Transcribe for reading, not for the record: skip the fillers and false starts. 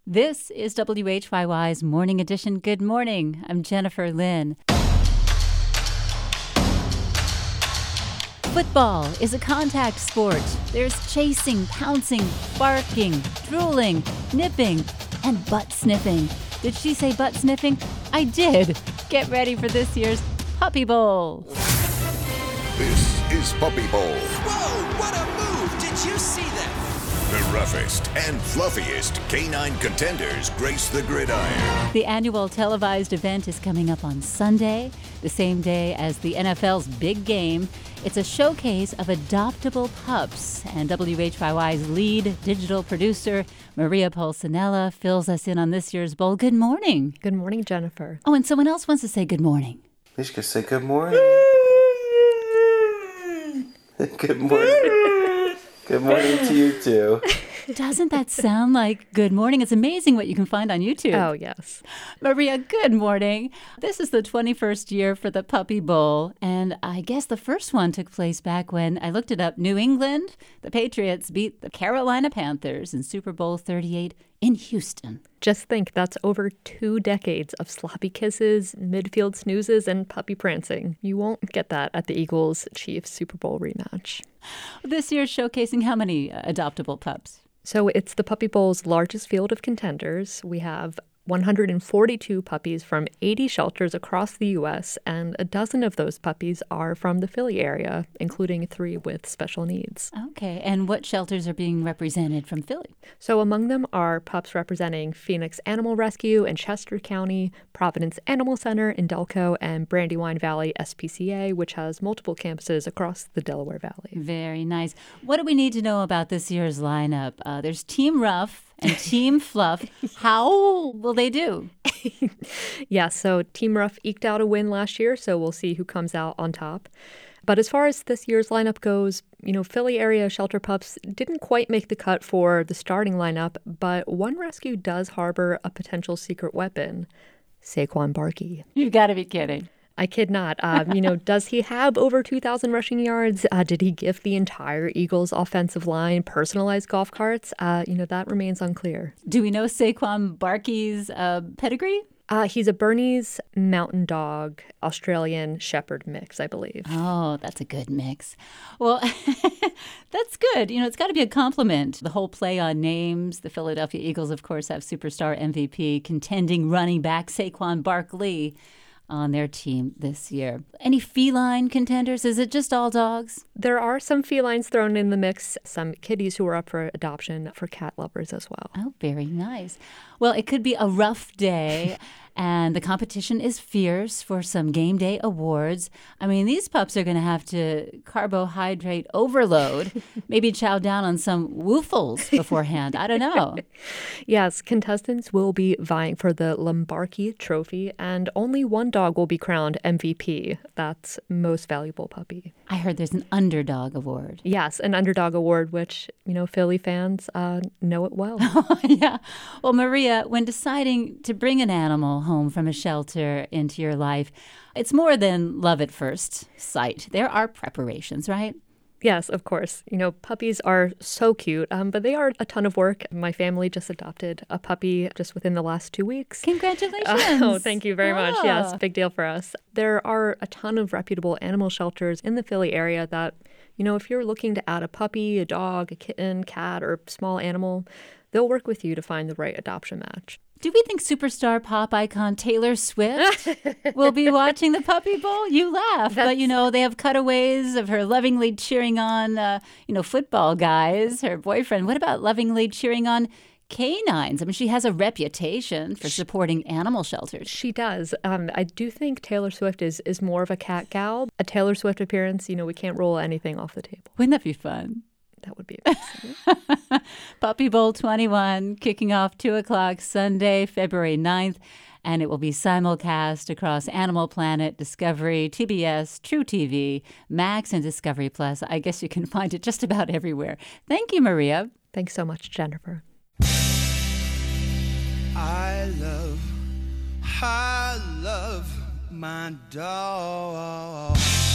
This is WHYY's Morning Edition. Good morning. I'm Jennifer Lynn. Football is a contact sport. There's chasing, pouncing, barking, drooling, nipping, and butt sniffing. Did she say butt sniffing? I did. Get ready for this year's Puppy Bowl. This is Puppy Bowl. Whoa, what a move! Did you see that? The roughest and fluffiest canine contenders grace the gridiron. The annual televised event is coming up on Sunday, the same day as the NFL's big game. It's a showcase of adoptable pups, and WHYY's lead digital producer, Maria Pulcinella, fills us in on this year's bowl. Good morning. Good morning, Jennifer. Oh, and someone else wants to say good morning. You should say good morning. Good morning. Good morning to you, too. Doesn't that sound like good morning? It's amazing what you can find on YouTube. Oh, yes. Maria, good morning. This is the 21st year for the Puppy Bowl, and I guess the first one took place back when, I looked it up, New England, the Patriots beat the Carolina Panthers in Super Bowl 38 in Houston. Just think, that's over 2 decades of sloppy kisses, midfield snoozes, and puppy prancing. You won't get that at the Eagles-Chiefs Super Bowl rematch. This year's showcasing how many adoptable pups? So it's the Puppy Bowl's largest field of contenders. We have 142 puppies from 80 shelters across the U.S., and a dozen of those puppies are from the Philly area, including 3 with special needs. Okay, and what shelters are being represented from Philly? So among them are pups representing Phoenix Animal Rescue in Chester County, Providence Animal Center in Delco, and Brandywine Valley SPCA, which has multiple campuses across the Delaware Valley. Very nice. What do we need to know about this year's lineup? There's Team Rough and Team Fluff. How will they do? Yeah, so Team Rough eked out a win last year, so we'll see who comes out on top. But as far as this year's lineup goes, Philly area shelter pups didn't quite make the cut for the starting lineup, but one rescue does harbor a potential secret weapon, Saquon Barkley. You've got to be kidding. I kid not. Does he have over 2,000 rushing yards? Did he give the entire Eagles offensive line personalized golf carts? That remains unclear. Do we know Saquon Barkley's pedigree? He's a Bernese Mountain Dog, Australian Shepherd mix, I believe. Oh, that's a good mix. Well, that's good. It's got to be a compliment. The whole play on names. The Philadelphia Eagles, of course, have superstar MVP contending running back Saquon Barkley on their team this year. Any feline contenders? Is it just all dogs? There are some felines thrown in the mix, some kitties who are up for adoption for cat lovers as well. Oh, very nice. Well, it could be a rough day, and the competition is fierce for some game day awards. I mean, these pups are going to have to carbohydrate overload, maybe chow down on some woofles beforehand. I don't know. Yes, contestants will be vying for the Lombardi Trophy, and only one dog will be crowned MVP. That's most valuable puppy. I heard there's an underdog award. Yes, an underdog award, which, Philly fans know it well. Yeah. Well, Maria, when deciding to bring an animal home from a shelter into your life, it's more than love at first sight. There are preparations, right? Yes, of course. Puppies are so cute, but they are a ton of work. My family just adopted a puppy just within the last 2 weeks. Congratulations. Thank you very much. Yes, big deal for us. There are a ton of reputable animal shelters in the Philly area that, if you're looking to add a puppy, a dog, a kitten, cat, or small animal, they'll work with you to find the right adoption match. Do we think superstar pop icon Taylor Swift will be watching the Puppy Bowl? You laugh, but they have cutaways of her lovingly cheering on, football guys, her boyfriend. What about lovingly cheering on canines? I mean, she has a reputation for supporting animal shelters. She does. I do think Taylor Swift is more of a cat gal. A Taylor Swift appearance, we can't roll anything off the table. Wouldn't that be fun? That would be amazing. Puppy Bowl 21 kicking off 2 o'clock Sunday, February 9th. And it will be simulcast across Animal Planet, Discovery, TBS, True TV, Max, and Discovery Plus. I guess you can find it just about everywhere. Thank you, Maria. Thanks so much, Jennifer. I love my dog.